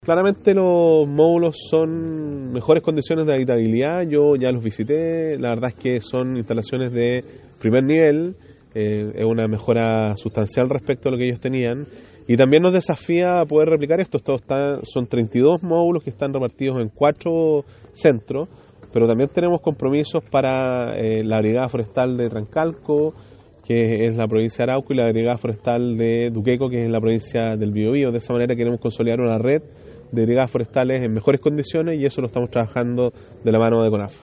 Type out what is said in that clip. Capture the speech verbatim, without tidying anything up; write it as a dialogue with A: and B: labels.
A: Claramente los módulos son mejores condiciones de habitabilidad, yo ya los visité, la verdad es que son instalaciones de primer nivel, eh, es una mejora sustancial respecto a lo que ellos tenían y también nos desafía a poder replicar esto. Esto está, son treinta y dos módulos que están repartidos en cuatro centros, pero también tenemos compromisos para eh, la Brigada Forestal de Trancalco, que es la provincia de Arauco, y la Brigada Forestal de Duqueco, que es la provincia del Biobío. De esa manera queremos consolidar una red de brigadas forestales en mejores condiciones y eso lo estamos trabajando de la mano de CONAF.